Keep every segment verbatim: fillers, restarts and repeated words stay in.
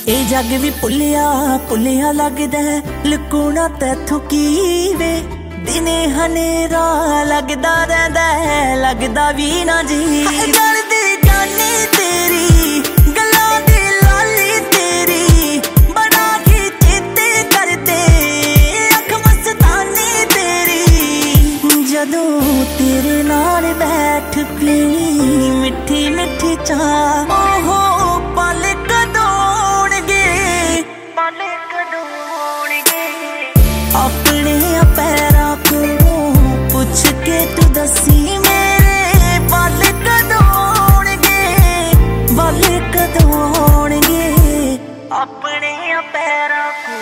ए जग भी भुलिया भुलिया लगदा लुकूना तैथों की वे दिने हनेरा लगदा रहिंदा लगदा भी ना जी करदी जानी तेरी गल्लां दी लाली तेरी बड़ा ही चेते करदे अख मस्तानी तेरी जदों तेरे नाल बैठ पीनी मिठी मिठी चाह ओहो पल अपने पैरां को पुछ के तू दसी मेरे पल कदों होणगे पल कदों होणगे अपने पैरां को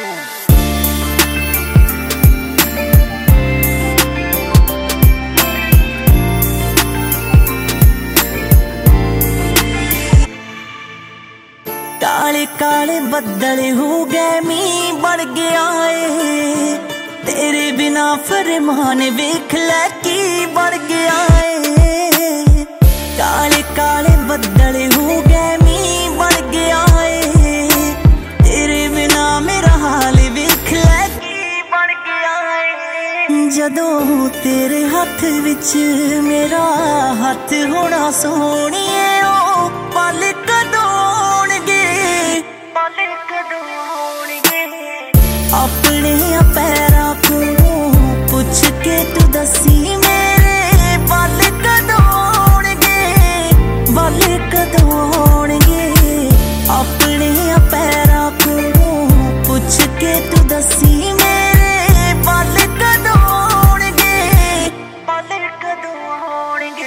काले काले बदल हो गए मीं बढ़ गया है तेरे बिना फरमान वेख लै की बढ़ गया है काले काले बदल हो गए मीं बढ़ गया है तेरे बिना मेरा हाल वेख लै की बढ़ गया है जदों तेरे हाथ विच मेरा हाथ होना सोहणिए ओ पल कदों होणगे पल कदों होणगे अपने पैरां को पुछ के तू दसी मेरे पल कदों होणगे पल कदों होणगे अपने पैरां को पुछ के तू दसी मेरे पल कदों होणगे पल कदों होणगे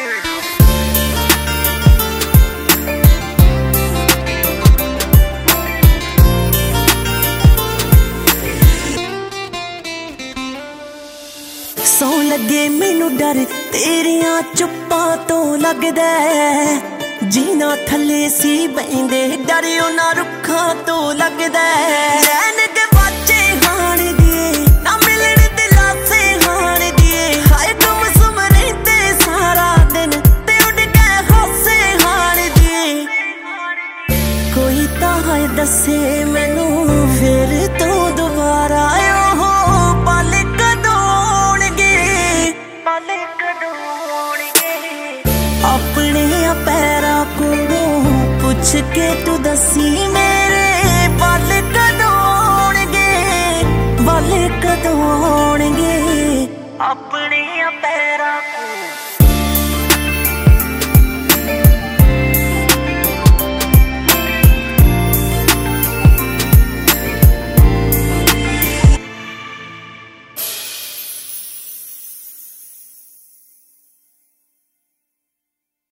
सौ लगे मैनू डर तेरिया चुप्पा तो लगदा जीना थले सी बहिंदे डर उन्हां रुखां तो लगदा रैन दे बाचे हाण दिए ना मिलण दिलासे हाण दिए हाय तुम सुम रहिंदे सारा दिन ते उड़ के हासे हाण दिए कोई तां है दसे मैनू फिर तो दोबारा ओहो पल अपने पैरां को पुछ के तू दसी मेरे पल कदों होणगे पल कदों होणगे अपने पैरां को।